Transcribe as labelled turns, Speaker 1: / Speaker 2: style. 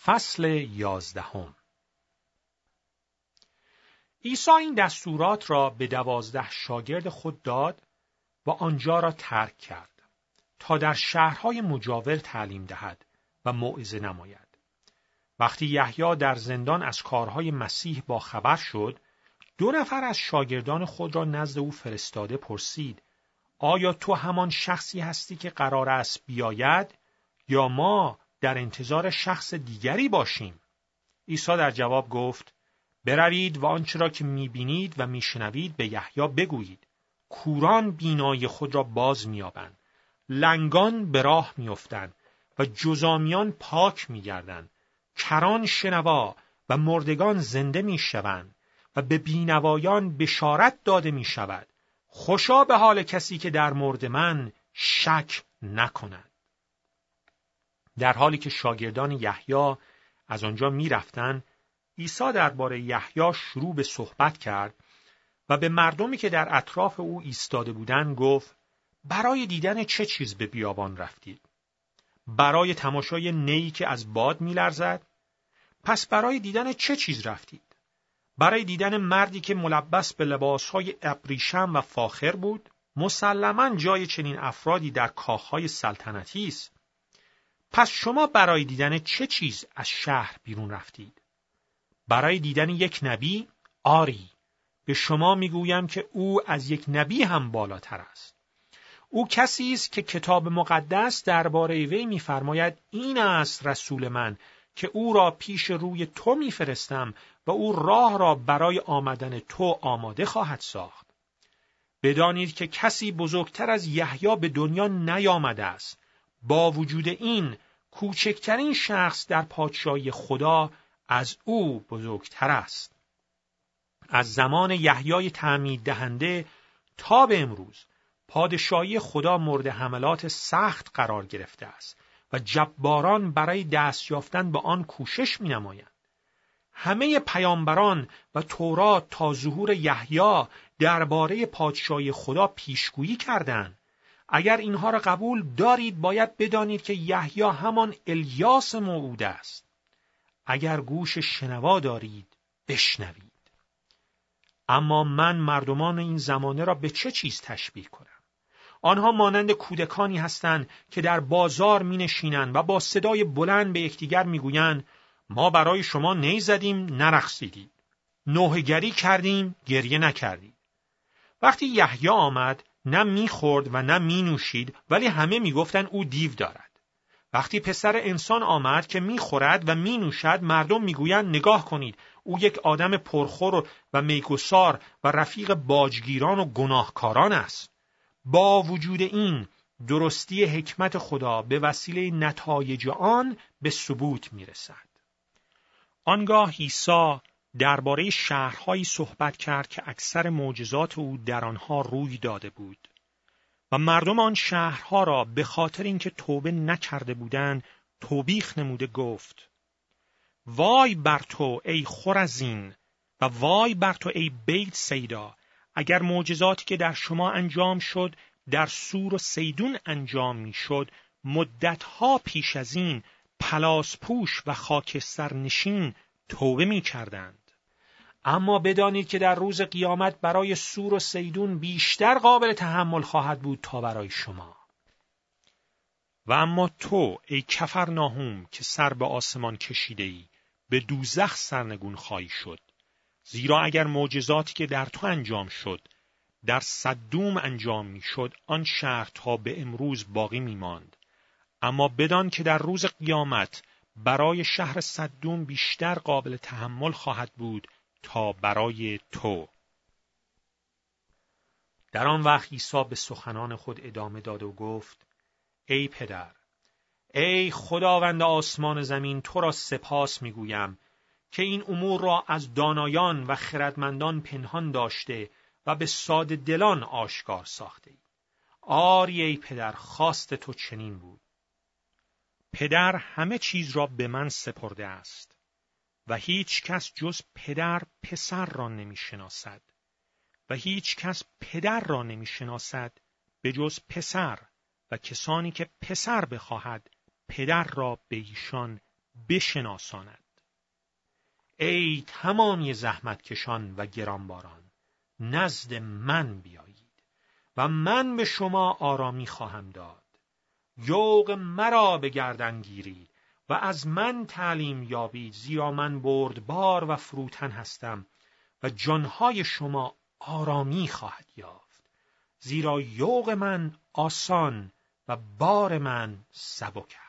Speaker 1: فصل 11. عیسی این دستورات را به 12 شاگرد خود داد و آنجا را ترک کرد تا در شهرهای مجاور تعلیم دهد و موعظه نماید. وقتی یحیی در زندان از کارهای مسیح با خبر شد، 2 نفر از شاگردان خود را نزد او فرستاده پرسید: آیا تو همان شخصی هستی که قرار است بیاید یا ما در انتظار شخص دیگری باشیم؟ عیسی در جواب گفت: بروید و آنچه را که می‌بینید و می‌شنوید به یحیی بگویید. کوران بینایی خود را باز می‌یابند، لنگان به راه می‌افتند و جزامیان پاک می‌گردند، کران شنوا و مردگان زنده می‌شوند و به بینوایان بشارت داده می‌شود. خوشا به حال کسی که در مرد من شک نکند. در حالی که شاگردان یحیی از آنجا می‌رفتند، عیسی درباره یحیی شروع به صحبت کرد و به مردمی که در اطراف او ایستاده بودند گفت: برای دیدن چه چیز به بیابان رفتید؟ برای تماشای نیی که از باد می‌لرزد؟ پس برای دیدن چه چیز رفتید؟ برای دیدن مردی که ملبس به لباسهای ابریشم و فاخر بود؟ مسلماً جای چنین افرادی در کاخهای سلطنتی است. پس شما برای دیدن چه چیز از شهر بیرون رفتید؟ برای دیدن یک نبی؟ آری، به شما میگویم که او از یک نبی هم بالاتر است. او کسی است که کتاب مقدس درباره وی می‌فرماید: این است رسول من که او را پیش روی تو می‌فرستم و او راه را برای آمدن تو آماده خواهد ساخت. بدانید که کسی بزرگتر از یحیی به دنیا نیامده است. با وجود این کوچکترین شخص در پادشاهی خدا از او بزرگتر است. از زمان یحیی تعمید دهنده تا به امروز پادشاهی خدا مورد حملات سخت قرار گرفته است و جباران برای دست یافتن به آن کوشش می‌نمایند. همه پیامبران و تورات تا ظهور یحیی درباره پادشاهی خدا پیشگویی کردند. اگر اینها را قبول دارید باید بدانید که یحیی همان الیاس موعود است. اگر گوش شنوا دارید بشنوید. اما من مردمان این زمانه را به چه چیز تشبیه کنم؟ آنها مانند کودکانی هستند که در بازار می نشینند و با صدای بلند به یکدیگر می گویند: ما برای شما نی زدیم نرقصیدید، نوحه‌گری کردیم گریه نکردید. وقتی یحیی آمد نه می خورد و نه می نوشید، ولی همه می گفتند او دیو دارد. وقتی پسر انسان آمد که می خورد و می نوشد، مردم می گویند: نگاه کنید، او یک آدم پرخور و میگسار و رفیق باجگیران و گناهکاران است. با وجود این درستی حکمت خدا به وسیله نتایج آن به ثبوت می رسد. آنگاه عیسی درباره شهرهایی صحبت کرد که اکثر معجزات او در آنها روی داده بود و مردم آن شهرها را به خاطر اینکه توبه نکرده بودند توبیخ نموده گفت: وای بر تو ای خرزین و وای بر تو ای بیت سیدا، اگر معجزاتی که در شما انجام شد در سور و سیدون انجام میشد، مدتها پیش از این پلاس پوش و خاکستر نشین توبه می کردند. اما بدانید که در روز قیامت برای سور و سیدون بیشتر قابل تحمل خواهد بود تا برای شما. و اما تو ای کفرناهوم که سر به آسمان کشیده ای، به دوزخ سرنگون خواهی شد. زیرا اگر معجزاتی که در تو انجام شد در صدوم انجام می شد، آن شهر تا به امروز باقی می ماند. اما بدان که در روز قیامت برای شهر صدوم بیشتر قابل تحمل خواهد بود تا برای تو. در آن وقت عیسی به سخنان خود ادامه داد و گفت: ای پدر، ای خداوند آسمان زمین، تو را سپاس میگویم که این امور را از دانایان و خردمندان پنهان داشته و به ساده دلان آشکار ساخته ای. آری ای پدر، خواست تو چنین بود. پدر همه چیز را به من سپرده است و هیچ کس جز پدر پسر را نمی شناسد و هیچ کس پدر را نمی شناسد به جز پسر و کسانی که پسر بخواهد پدر را به ایشان بشناساند. ای تمامی زحمتکشان و گرانباران، نزد من بیایید و من به شما آرامی خواهم داد. یوغ مرا به گردن گیرید و از من تعلیم یابید، زیرا من بردبار و فروتن هستم و جانهای شما آرامی خواهد یافت. زیرا یوغ من آسان و بار من سبک